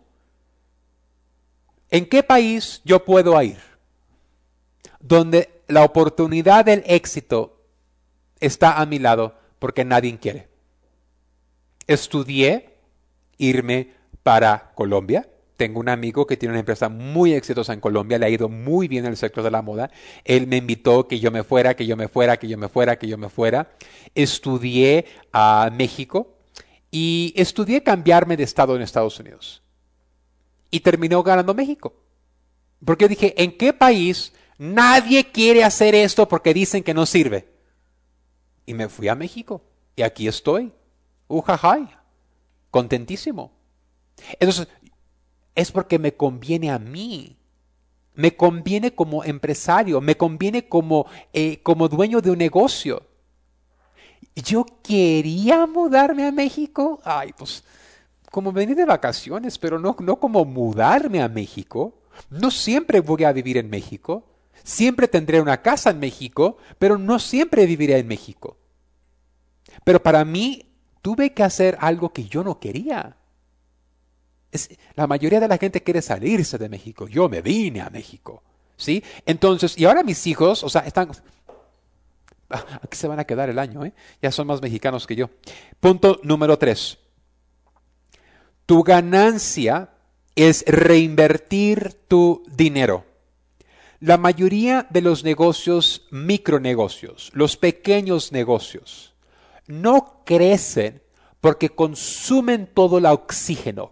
¿En qué país yo puedo ir donde la oportunidad del éxito está a mi lado porque nadie quiere? Estudié irme para Colombia. Tengo un amigo que tiene una empresa muy exitosa en Colombia, le ha ido muy bien en el sector de la moda. Él me invitó que yo me fuera, que yo me fuera, que yo me fuera, que yo me fuera. Estudié a México y estudié cambiarme de estado en Estados Unidos. Y terminó ganando México. Porque yo dije, ¿en qué país nadie quiere hacer esto porque dicen que no sirve? Y me fui a México. Y aquí estoy. Ujajay. Contentísimo. Entonces, es porque me conviene a mí. Me conviene como empresario. Me conviene como, eh, como dueño de un negocio. Yo quería mudarme a México. Ay, pues, como venir de vacaciones, pero no, no como mudarme a México. No siempre voy a vivir en México. Siempre tendré una casa en México, pero no siempre viviré en México. Pero para mí, tuve que hacer algo que yo no quería. Es, la mayoría de la gente quiere salirse de México. Yo me vine a México, ¿sí? Entonces, y ahora mis hijos, o sea, están... Aquí se van a quedar el año, ¿eh? Ya son más mexicanos que yo. Punto número tres. Tu ganancia es reinvertir tu dinero. La mayoría de los negocios, micronegocios, los pequeños negocios, no crecen porque consumen todo el oxígeno.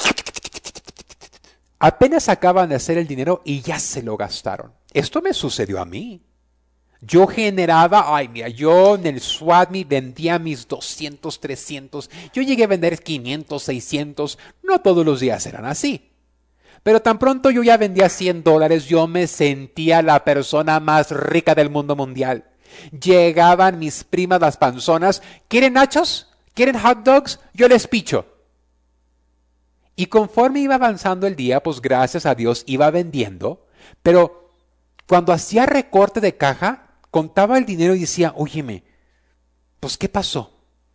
Apenas acaban de hacer el dinero y ya se lo gastaron. Esto me sucedió a mí. Yo generaba, ay mira, yo en el SWATMI vendía mis doscientos, trescientos, yo llegué a vender quinientos, seiscientos, no todos los días eran así. Pero tan pronto yo ya vendía cien dólares, yo me sentía la persona más rica del mundo mundial. Llegaban mis primas las panzonas, ¿quieren nachos? ¿Quieren hot dogs? Yo les picho. Y conforme iba avanzando el día, pues gracias a Dios iba vendiendo, pero cuando hacía recorte de caja, contaba el dinero y decía, óyeme, pues ¿qué pasó?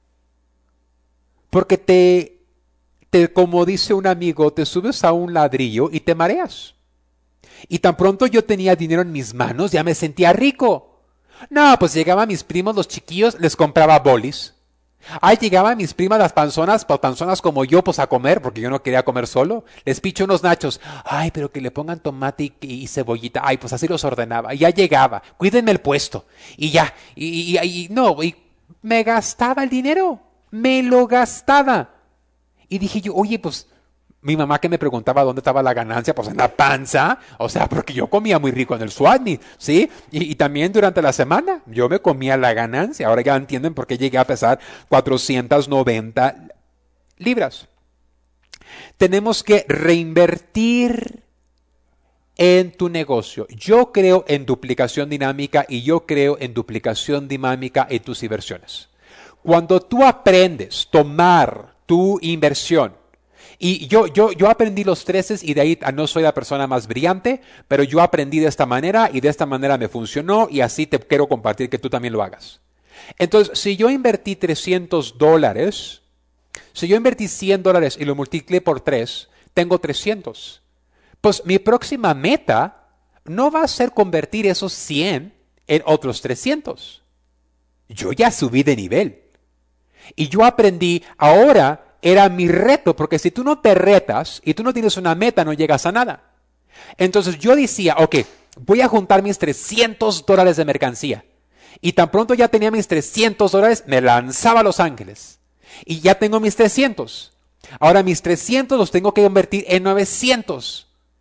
Porque te, te, como dice un amigo, te subes a un ladrillo y te mareas. Y tan pronto yo tenía dinero en mis manos, ya me sentía rico. No, pues llegaban mis primos, los chiquillos, les compraba bolis. Ahí llegaban mis primas, las panzonas, pues panzonas como yo, pues a comer, porque yo no quería comer solo. Les picho unos nachos. Ay, pero que le pongan tomate y, y cebollita. Ay, pues así los ordenaba. Y ya llegaba. Cuídenme el puesto. Y ya. Y, y, y no, y me gastaba el dinero. Me lo gastaba. Y dije yo, oye, pues mi mamá que me preguntaba dónde estaba la ganancia, pues en la panza, o sea, porque yo comía muy rico en el SWATMI, ¿sí? Y, y también durante la semana yo me comía la ganancia. Ahora ya entienden por qué llegué a pesar cuatrocientas noventa libras. Tenemos que reinvertir en tu negocio. Yo creo en duplicación dinámica y yo creo en duplicación dinámica en tus inversiones. Cuando tú aprendes a tomar tu inversión, y yo, yo, yo aprendí los treces y de ahí no soy la persona más brillante, pero yo aprendí de esta manera y de esta manera me funcionó y así te quiero compartir que tú también lo hagas. Entonces, si yo invertí trescientos dólares, si yo invertí cien dólares y lo multipliqué por tres, tengo trescientos. Pues mi próxima meta no va a ser convertir esos cien en otros trescientos. Yo ya subí de nivel. Y yo aprendí ahora... Era mi reto, porque si tú no te retas y tú no tienes una meta, no llegas a nada. Entonces yo decía, ok, voy a juntar mis trescientos dólares de mercancía. Y tan pronto ya tenía mis trescientos dólares, me lanzaba a Los Ángeles. Y ya tengo mis trescientos. Ahora mis trescientos los tengo que convertir en novecientos.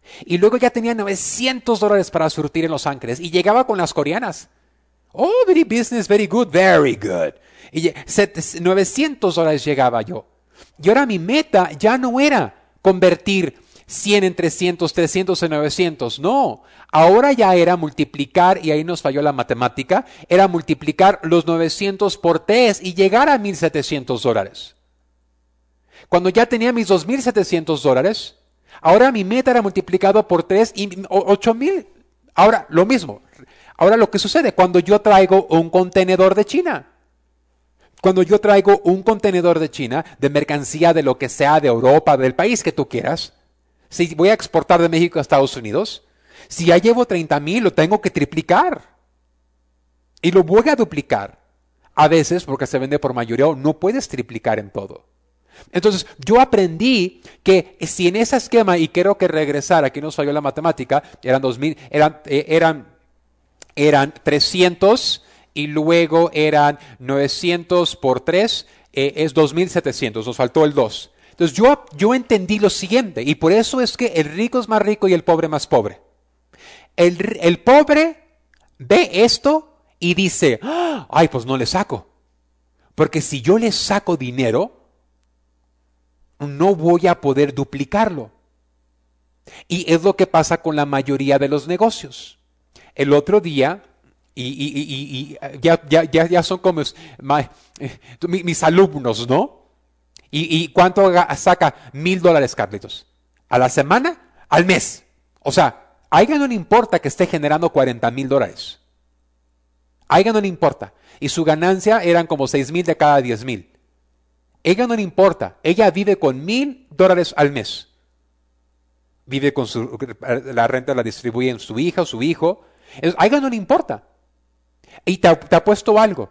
Y luego ya tenía novecientos dólares para surtir en Los Ángeles y llegaba con las coreanas. Oh, very business, very good, very good. Y novecientos dólares llegaba yo. Y ahora mi meta ya no era convertir cien en trescientos, trescientos en novecientos. No, ahora ya era multiplicar, y ahí nos falló la matemática, era multiplicar los novecientos por tres y llegar a mil setecientos dólares. Cuando ya tenía mis dos mil setecientos dólares, ahora mi meta era multiplicado por tres y ocho mil. Ahora, lo mismo. Ahora lo que sucede cuando yo traigo un contenedor de China. Cuando yo traigo un contenedor de China, de mercancía de lo que sea, de Europa, del país que tú quieras, si voy a exportar de México a Estados Unidos, si ya llevo treinta mil, lo tengo que triplicar. Y lo voy a duplicar. A veces, porque se vende por mayoreo, no puedes triplicar en todo. Entonces, yo aprendí que si en ese esquema, y quiero que regresar, aquí nos falló la matemática, eran dos mil, eran, eh, eran, eran trescientos y luego eran novecientos por tres, eh, es dos mil setecientos, nos faltó el dos. Entonces, yo, yo entendí lo siguiente, y por eso es que el rico es más rico y el pobre más pobre. El, el pobre ve esto y dice, ay, pues no le saco. Porque si yo le saco dinero, no voy a poder duplicarlo. Y es lo que pasa con la mayoría de los negocios. El otro día, y, y, y, y ya, ya, ya, ya son como my, mis, mis alumnos, ¿no? ¿Y, y cuánto saca? Mil dólares, Carlitos. ¿A la semana? Al mes. O sea, a ella no le importa que esté generando cuarenta mil dólares. A ella no le importa. Y su ganancia eran como seis mil de cada diez mil. Ella no le importa. Ella vive con mil dólares al mes. Vive con su... La renta la distribuye en su hija o su hijo. A ella no le importa. Y te, te apuesto algo.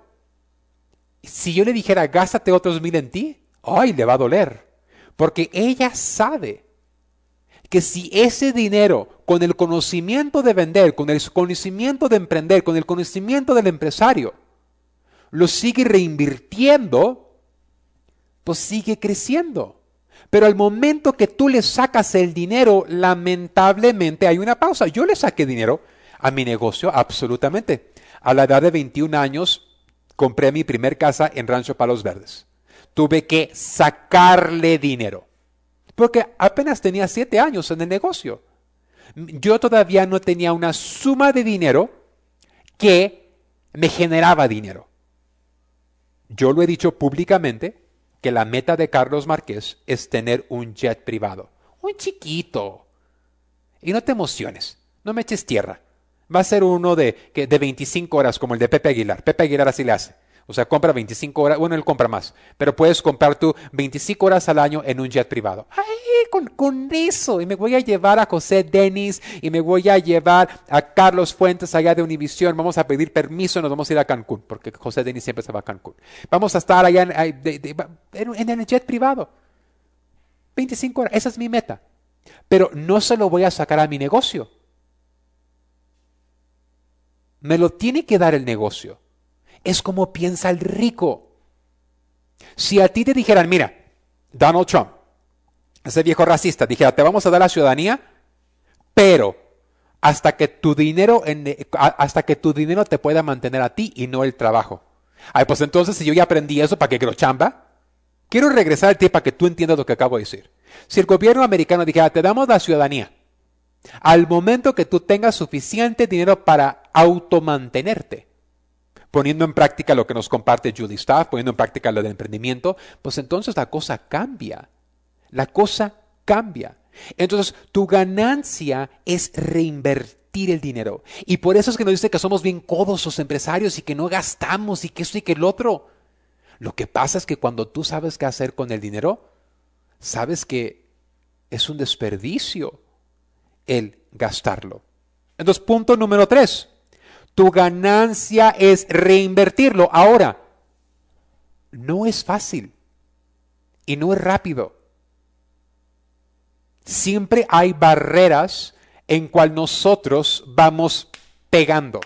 Si yo le dijera, gástate otros mil en ti, ay, le va a doler. Porque ella sabe que si ese dinero, con el conocimiento de vender, con el conocimiento de emprender, con el conocimiento del empresario, lo sigue reinvirtiendo, pues sigue creciendo. Pero al momento que tú le sacas el dinero, lamentablemente hay una pausa. Yo le saqué dinero a mi negocio, absolutamente. A la edad de veintiún años, compré mi primer casa en Rancho Palos Verdes. Tuve que sacarle dinero, porque apenas tenía siete años en el negocio. Yo todavía no tenía una suma de dinero que me generaba dinero. Yo lo he dicho públicamente, que la meta de Carlos Márquez es tener un jet privado. Un chiquito. Y no te emociones, no me eches tierra. Va a ser uno de, de veinticinco horas como el de Pepe Aguilar. Pepe Aguilar así le hace. O sea, compra veinticinco horas, bueno, él compra más, pero puedes comprar tú veinticinco horas al año en un jet privado. ¡Ay, con, con eso! Y me voy a llevar a José Denis y me voy a llevar a Carlos Fuentes allá de Univisión. Vamos a pedir permiso y nos vamos a ir a Cancún, porque José Denis siempre se va a Cancún. Vamos a estar allá en, de, de, en, en el jet privado. veinticinco horas, esa es mi meta. Pero no se lo voy a sacar a mi negocio. Me lo tiene que dar el negocio. Es como piensa el rico. Si a ti te dijeran, mira, Donald Trump, ese viejo racista, dijera, te vamos a dar la ciudadanía, pero hasta que tu dinero, en, hasta que tu dinero te pueda mantener a ti y no el trabajo. Ay, pues entonces si yo ya aprendí eso, ¿para qué quiero chamba? Quiero regresar al tiempo para que tú entiendas lo que acabo de decir. Si el gobierno americano dijera, te damos la ciudadanía, al momento que tú tengas suficiente dinero para automantenerte, poniendo en práctica lo que nos comparte Julie Staff, poniendo en práctica lo del emprendimiento, pues entonces la cosa cambia. La cosa cambia. Entonces, tu ganancia es reinvertir el dinero. Y por eso es que nos dice que somos bien codos los empresarios y que no gastamos y que esto y que el otro. Lo que pasa es que cuando tú sabes qué hacer con el dinero, sabes que es un desperdicio el gastarlo. Entonces, punto número tres. Tu ganancia es reinvertirlo. Ahora, no es fácil y no es rápido. Siempre hay barreras en cual nosotros vamos pegando.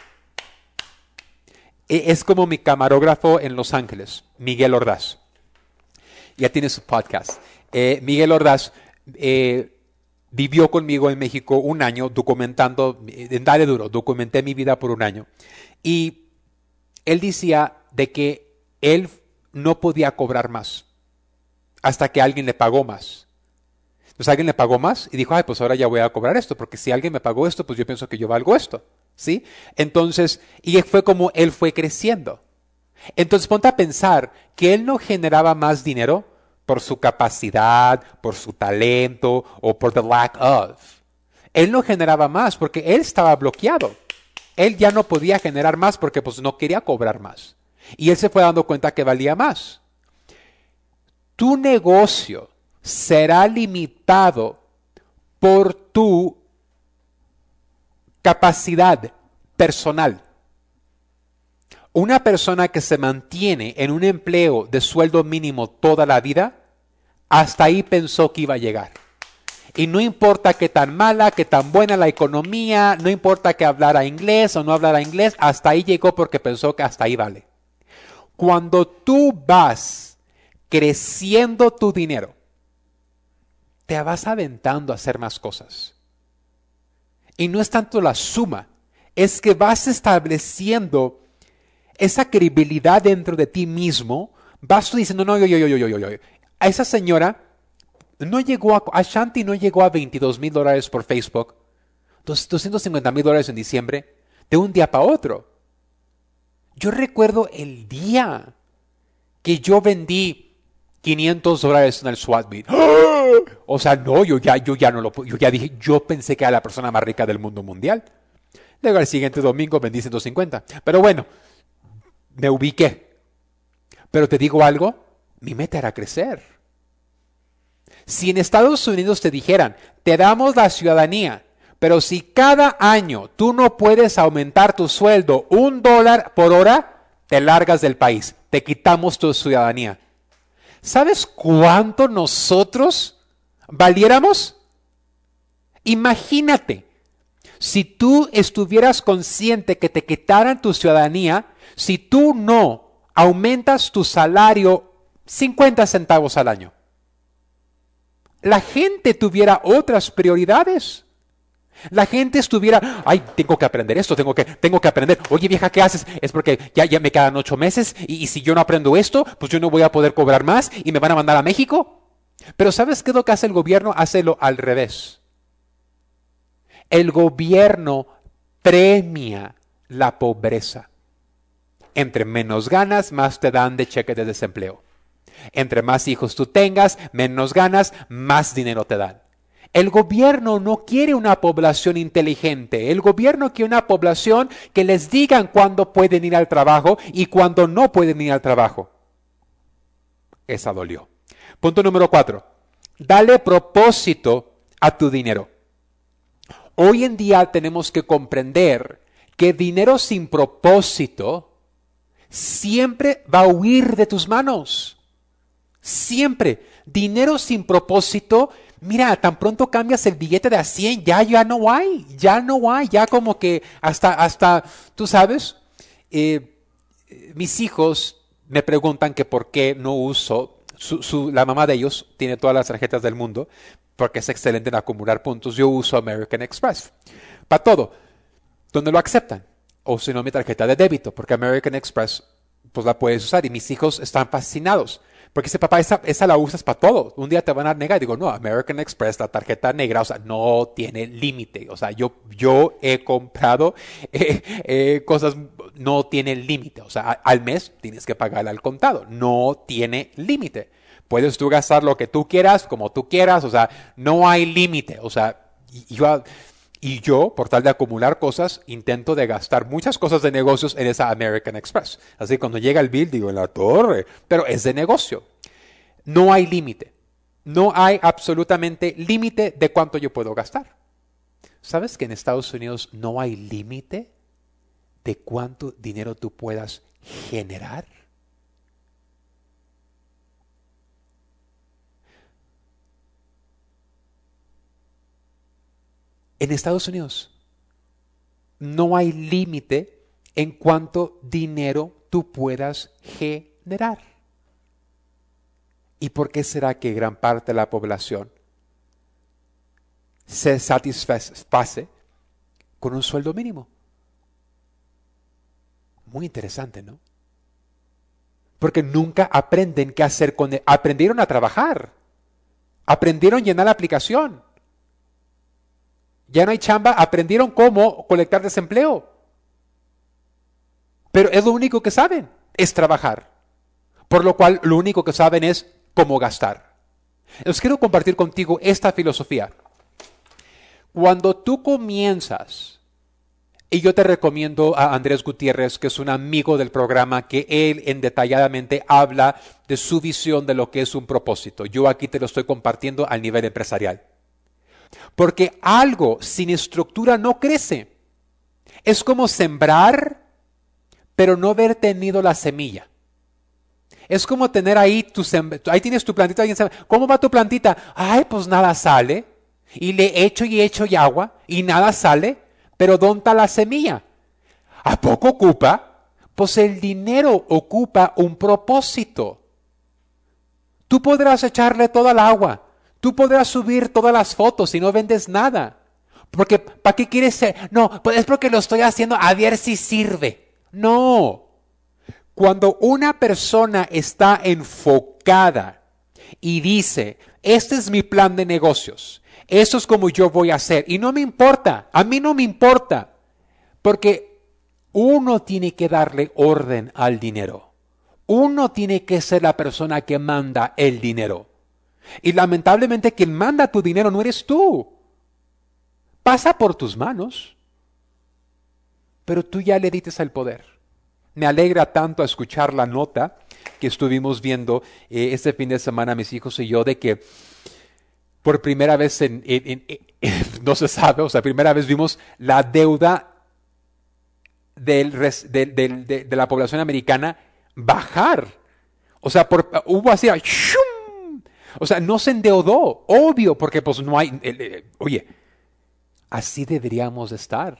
Es como mi camarógrafo en Los Ángeles, Miguel Ordaz. Ya tiene su podcast. Eh, Miguel Ordaz, eh, vivió conmigo en México un año documentando, en Dale Duro, documenté mi vida por un año. Y él decía de que él no podía cobrar más hasta que alguien le pagó más. Entonces alguien le pagó más y dijo, ay, pues ahora ya voy a cobrar esto, porque si alguien me pagó esto, pues yo pienso que yo valgo esto, ¿sí? Entonces, y fue como él fue creciendo. Entonces ponte a pensar que él no generaba más dinero por su capacidad, por su talento o por the lack of. Él no generaba más porque él estaba bloqueado. Él ya no podía generar más porque pues no quería cobrar más. Y él se fue dando cuenta que valía más. Tu negocio será limitado por tu capacidad personal. Una persona que se mantiene en un empleo de sueldo mínimo toda la vida, hasta ahí pensó que iba a llegar. Y no importa qué tan mala, qué tan buena la economía, no importa que hablara inglés o no hablara inglés, hasta ahí llegó porque pensó que hasta ahí vale. Cuando tú vas creciendo tu dinero, te vas aventando a hacer más cosas. Y no es tanto la suma, es que vas estableciendo esa credibilidad dentro de ti mismo. Vas tú diciendo, no, yo, yo, yo, yo, yo, yo. A esa señora no llegó a, Ashanti no llegó a veintidós mil dólares por Facebook, doscientos cincuenta mil dólares en diciembre, de un día para otro. Yo recuerdo el día que yo vendí quinientos dólares en el SWAT meet. O sea, no, yo ya, yo ya no lo yo ya dije, yo pensé que era la persona más rica del mundo mundial. Luego el siguiente domingo vendí ciento cincuenta. Pero bueno, me ubiqué. Pero te digo algo, mi meta era crecer. Si en Estados Unidos te dijeran, te damos la ciudadanía, pero si cada año tú no puedes aumentar tu sueldo un dólar por hora, te largas del país, te quitamos tu ciudadanía. ¿Sabes cuánto nosotros valiéramos? Imagínate, si tú estuvieras consciente que te quitaran tu ciudadanía, si tú no aumentas tu salario cincuenta centavos al año, la gente tuviera otras prioridades. La gente estuviera, ay, tengo que aprender esto, tengo que, tengo que aprender. Oye, vieja, ¿qué haces? Es porque ya, ya me quedan ocho meses y, y si yo no aprendo esto, pues yo no voy a poder cobrar más y me van a mandar a México. Pero ¿sabes qué es lo que hace el gobierno? Hace lo al revés. El gobierno premia la pobreza. Entre menos ganas, más te dan de cheque de desempleo. Entre más hijos tú tengas, menos ganas, más dinero te dan. El gobierno no quiere una población inteligente. El gobierno quiere una población que les digan cuándo pueden ir al trabajo y cuándo no pueden ir al trabajo. Esa dolió. Punto número cuatro. Dale propósito a tu dinero. Hoy en día tenemos que comprender que dinero sin propósito siempre va a huir de tus manos. Siempre. Dinero sin propósito, mira, tan pronto cambias el billete de a cien, ya, ya no hay, ya no hay, ya como que hasta, hasta, tú sabes, eh, mis hijos me preguntan que por qué no uso, su, su, la mamá de ellos tiene todas las tarjetas del mundo, porque es excelente en acumular puntos, yo uso American Express, para todo, donde lo aceptan, o si no mi tarjeta de débito, porque American Express, pues la puedes usar, y mis hijos están fascinados. Porque dice, papá, esa, esa la usas para todo. Un día te van a negar. Y digo, no, American Express, la tarjeta negra, o sea, no tiene límite. O sea, yo, yo he comprado eh, eh, cosas, no tiene límite. O sea, a, al mes tienes que pagar al contado. No tiene límite. Puedes tú gastar lo que tú quieras, como tú quieras. O sea, no hay límite. O sea, yo... Y yo, por tal de acumular cosas, intento de gastar muchas cosas de negocios en esa American Express. Así que cuando llega el bill, digo, en la torre, pero es de negocio. No hay límite. No hay absolutamente límite de cuánto yo puedo gastar. ¿Sabes que en Estados Unidos no hay límite de cuánto dinero tú puedas generar? En Estados Unidos no hay límite en cuánto dinero tú puedas generar. ¿Y por qué será que gran parte de la población se satisface con un sueldo mínimo. Muy interesante, ¿no? Porque nunca aprenden qué hacer con él. Aprendieron a trabajar. Aprendieron a llenar la aplicación. Ya no hay chamba, aprendieron cómo colectar desempleo. Pero es lo único que saben, es trabajar. Por lo cual, lo único que saben es cómo gastar. Les quiero compartir contigo esta filosofía. Cuando tú comienzas, y yo te recomiendo a Andrés Gutiérrez, que es un amigo del programa, que él en detalladamente habla de su visión de lo que es un propósito. Yo aquí te lo estoy compartiendo al nivel empresarial. Porque algo sin estructura no crece. Es como sembrar, pero no haber tenido la semilla. Es como tener ahí tu sem- ahí tienes tu plantita. Alguien sabe, ¿cómo va tu plantita? Ay, pues nada sale. Y le echo y echo y agua y nada sale. Pero ¿dónde está la semilla? ¿A poco ocupa? Pues el dinero ocupa un propósito. Tú podrás echarle toda el agua. Tú podrás subir todas las fotos y no vendes nada. Porque, ¿para qué quieres ser? No, pues es porque lo estoy haciendo a ver si sirve. No. Cuando una persona está enfocada y dice, este es mi plan de negocios, eso es como yo voy a hacer, y no me importa, a mí no me importa, porque uno tiene que darle orden al dinero. Uno tiene que ser la persona que manda el dinero. Y lamentablemente quien manda tu dinero no eres tú. Pasa por tus manos, pero tú ya le diste el poder. Me alegra tanto escuchar la nota que estuvimos viendo eh, este fin de semana mis hijos y yo de que por primera vez en, en, en, en no se sabe, o sea, primera vez vimos la deuda del, de, de, de, de la población americana bajar. O sea, por, hubo así, ¡shum! O sea, no se endeudó, obvio, porque pues no hay, eh, eh, oye, así deberíamos de estar.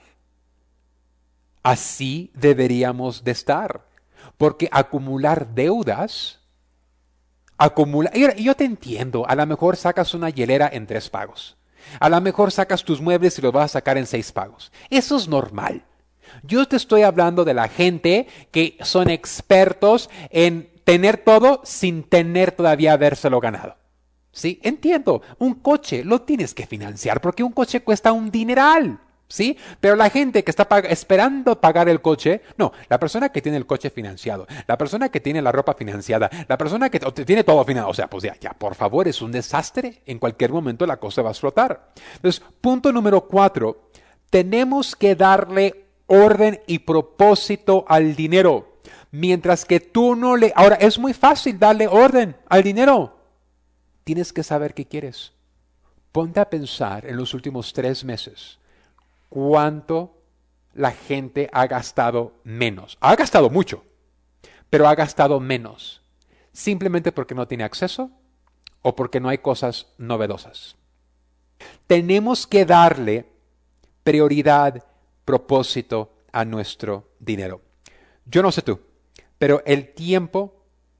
Así deberíamos de estar. Porque acumular deudas, acumular, y yo te entiendo, a lo mejor sacas una hielera en tres pagos. A lo mejor sacas tus muebles y los vas a sacar en seis pagos. Eso es normal. Yo te estoy hablando de la gente que son expertos en tener todo sin tener todavía habérselo ganado. ¿Sí? Entiendo, un coche lo tienes que financiar porque un coche cuesta un dineral. ¿Sí? Pero la gente que está pag- esperando pagar el coche, no, la persona que tiene el coche financiado, la persona que tiene la ropa financiada, la persona que t- tiene todo financiado, o sea, pues ya, ya, por favor, es un desastre. En cualquier momento la cosa va a explotar. Entonces, punto número cuatro, tenemos que darle orden y propósito al dinero. Mientras que tú no le... Ahora, es muy fácil darle orden al dinero. Tienes que saber qué quieres. Ponte a pensar en los últimos tres meses. ¿Cuánto la gente ha gastado menos? Ha gastado mucho, pero ha gastado menos. Simplemente porque no tiene acceso o porque no hay cosas novedosas. Tenemos que darle prioridad, propósito a nuestro dinero. Yo no sé tú, pero el tiempo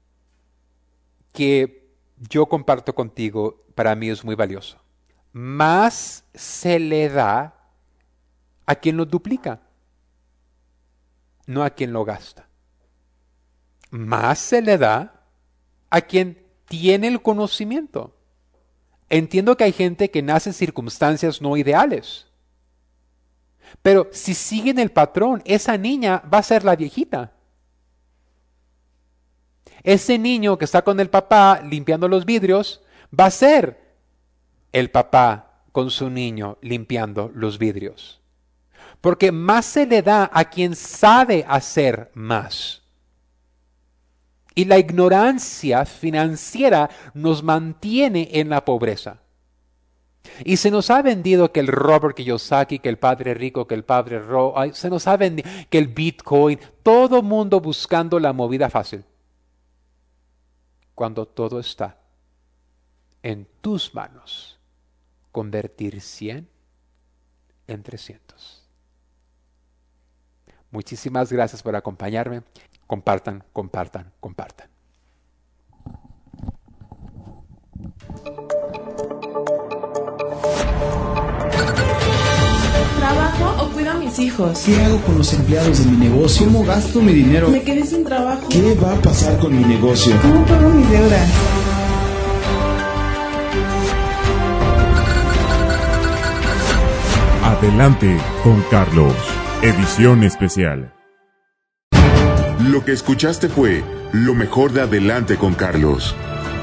que yo comparto contigo para mí es muy valioso. Más se le da a quien lo duplica, no a quien lo gasta. Más se le da a quien tiene el conocimiento. Entiendo que hay gente que nace en circunstancias no ideales, pero si siguen el patrón, esa niña va a ser la viejita. Ese niño que está con el papá limpiando los vidrios va a ser el papá con su niño limpiando los vidrios. Porque más se le da a quien sabe hacer más. Y la ignorancia financiera nos mantiene en la pobreza. Y se nos ha vendido que el Robert Kiyosaki, que el padre rico, que el padre Ro, ay, se nos ha vendido que el Bitcoin, todo mundo buscando la movida fácil. Cuando todo está en tus manos, convertir cien en trescientos. Muchísimas gracias por acompañarme. Compartan, compartan, compartan. cuido a mis hijos? ¿Qué hago con los empleados de mi negocio? ¿Cómo gasto mi dinero? Me quedé sin trabajo. ¿Qué va a pasar con mi negocio? ¿Cómo pago mis deudas? Adelante con Carlos, edición especial. Lo que escuchaste fue lo mejor de Adelante con Carlos.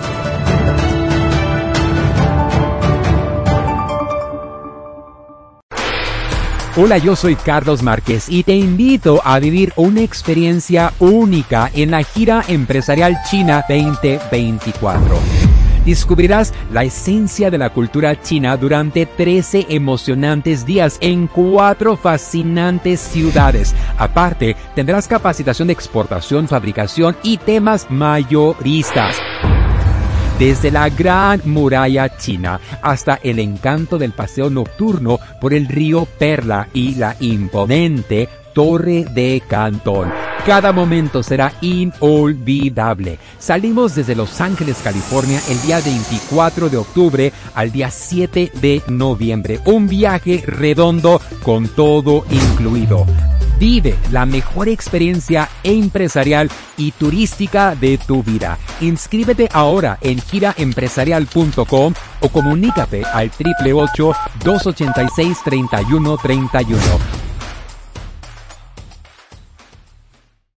Hola, yo soy Carlos Márquez y te invito a vivir una experiencia única en la gira empresarial China veinte veinticuatro. Descubrirás la esencia de la cultura china durante trece emocionantes días en cuatro fascinantes ciudades. Aparte, tendrás capacitación de exportación, fabricación y temas mayoristas. Desde la Gran Muralla China hasta el encanto del paseo nocturno por el río Perla y la imponente Torre de Cantón. Cada momento será inolvidable. Salimos desde Los Ángeles, California, el día veinticuatro de octubre al día siete de noviembre. Un viaje redondo con todo incluido. Vive la mejor experiencia empresarial y turística de tu vida. Inscríbete ahora en gira empresarial punto com o comunícate al triple ocho, dos ochenta y seis, treinta y uno treinta y uno.